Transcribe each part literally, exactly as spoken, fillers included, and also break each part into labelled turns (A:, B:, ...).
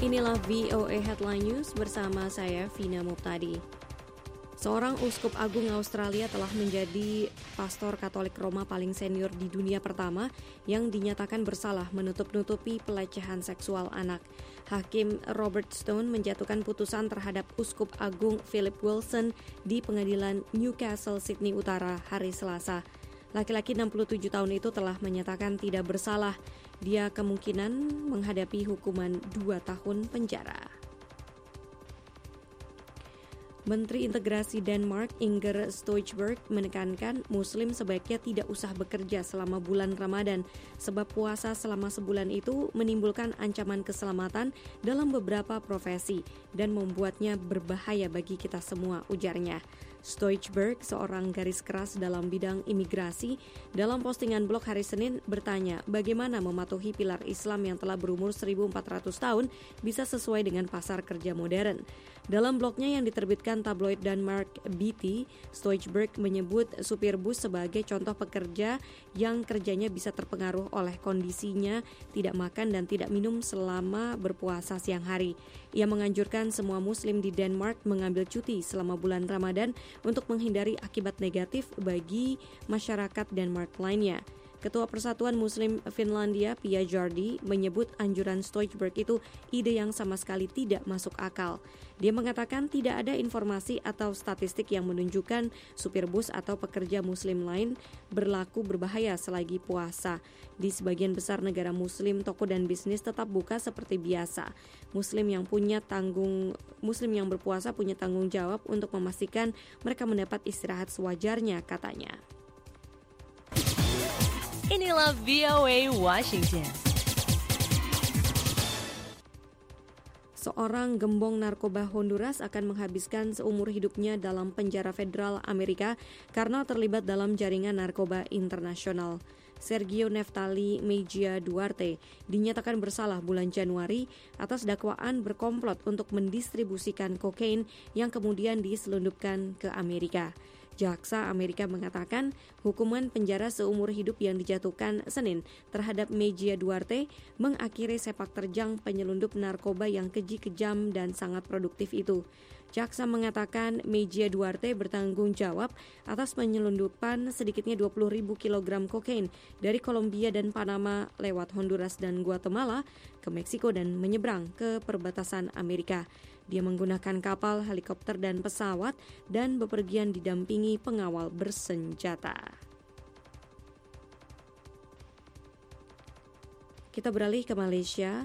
A: Inilah V O A Headline News bersama saya Vina Muptadi. Seorang uskup agung Australia telah menjadi pastor Katolik Roma paling senior di dunia pertama yang dinyatakan bersalah menutup-nutupi pelecehan seksual anak. Hakim Robert Stone menjatuhkan putusan terhadap uskup agung Philip Wilson di pengadilan Newcastle, Sydney Utara hari Selasa. Laki-laki enam puluh tujuh tahun itu telah menyatakan tidak bersalah. Dia kemungkinan menghadapi hukuman dua tahun penjara. Menteri Integrasi Denmark Inger Støjberg menekankan Muslim sebaiknya tidak usah bekerja selama bulan Ramadan sebab puasa selama sebulan itu menimbulkan ancaman keselamatan dalam beberapa profesi dan membuatnya berbahaya bagi kita semua, ujarnya. Støjberg, seorang garis keras dalam bidang imigrasi, dalam postingan blog hari Senin bertanya bagaimana mematuhi pilar Islam yang telah berumur seribu empat ratus tahun bisa sesuai dengan pasar kerja modern. Dalam blognya yang diterbitkan tabloid Denmark B T, Støjberg menyebut supir bus sebagai contoh pekerja yang kerjanya bisa terpengaruh oleh kondisinya tidak makan dan tidak minum selama berpuasa siang hari. Ia menganjurkan semua Muslim di Denmark mengambil cuti selama bulan Ramadan untuk menghindari akibat negatif bagi masyarakat Denmark lainnya. Ketua Persatuan Muslim Finlandia, Pia Jardi, menyebut anjuran Støjberg itu ide yang sama sekali tidak masuk akal. Dia mengatakan tidak ada informasi atau statistik yang menunjukkan supir bus atau pekerja Muslim lain berlaku berbahaya selagi puasa. Di sebagian besar negara Muslim, toko dan bisnis tetap buka seperti biasa. Muslim yang punya tanggung Muslim yang berpuasa punya tanggung jawab untuk memastikan mereka mendapat istirahat sewajarnya, katanya.
B: Inilah V O A Washington.
A: Seorang gembong narkoba Honduras akan menghabiskan seumur hidupnya dalam penjara federal Amerika karena terlibat dalam jaringan narkoba internasional. Sergio Neftali Mejia Duarte dinyatakan bersalah bulan Januari atas dakwaan berkomplot untuk mendistribusikan kokain yang kemudian diselundupkan ke Amerika. Jaksa Amerika mengatakan hukuman penjara seumur hidup yang dijatuhkan Senin terhadap Mejia Duarte mengakhiri sepak terjang penyelundup narkoba yang keji, kejam, dan sangat produktif itu. Jaksa mengatakan Mejia Duarte bertanggung jawab atas penyelundupan sedikitnya dua puluh ribu kilogram kokain dari Kolombia dan Panama lewat Honduras dan Guatemala ke Meksiko dan menyeberang ke perbatasan Amerika. Dia menggunakan kapal, helikopter, dan pesawat dan bepergian didampingi pengawal bersenjata. Kita beralih ke Malaysia.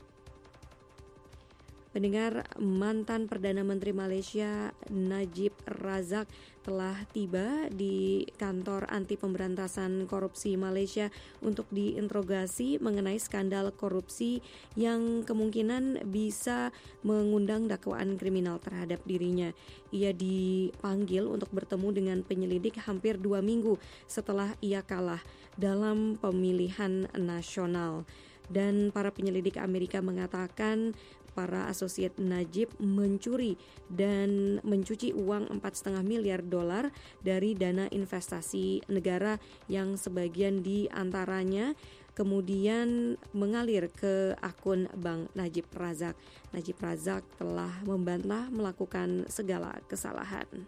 A: Pendengar, mantan Perdana Menteri Malaysia Najib Razak telah tiba di kantor anti pemberantasan korupsi Malaysia untuk diinterogasi mengenai skandal korupsi yang kemungkinan bisa mengundang dakwaan kriminal terhadap dirinya. Ia dipanggil untuk bertemu dengan penyelidik hampir dua minggu setelah ia kalah dalam pemilihan nasional. Dan para penyelidik Amerika mengatakan para asosiat Najib mencuri dan mencuci uang empat koma lima miliar dolar dari dana investasi negara yang sebagian di antaranya kemudian mengalir ke akun Bank Najib Razak. Najib Razak telah membantah melakukan segala kesalahan.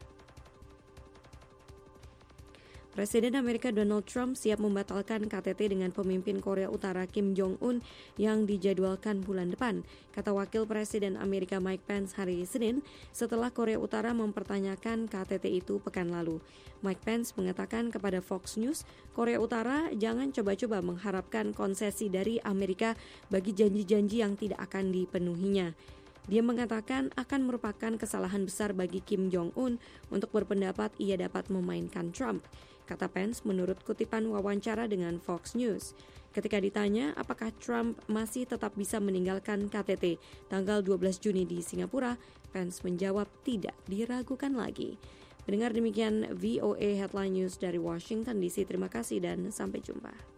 A: Presiden Amerika Donald Trump siap membatalkan K T T dengan pemimpin Korea Utara Kim Jong-un yang dijadwalkan bulan depan, kata Wakil Presiden Amerika Mike Pence hari Senin setelah Korea Utara mempertanyakan K T T itu pekan lalu. Mike Pence mengatakan kepada Fox News, Korea Utara jangan coba-coba mengharapkan konsesi dari Amerika bagi janji-janji yang tidak akan dipenuhinya. Dia mengatakan akan merupakan kesalahan besar bagi Kim Jong-un untuk berpendapat ia dapat memainkan Trump, kata Pence menurut kutipan wawancara dengan Fox News. Ketika ditanya apakah Trump masih tetap bisa meninggalkan K T T tanggal dua belas Juni di Singapura, Pence menjawab tidak diragukan lagi. Mendengar demikian V O A Headline News dari Washington D C. Terima kasih dan sampai jumpa.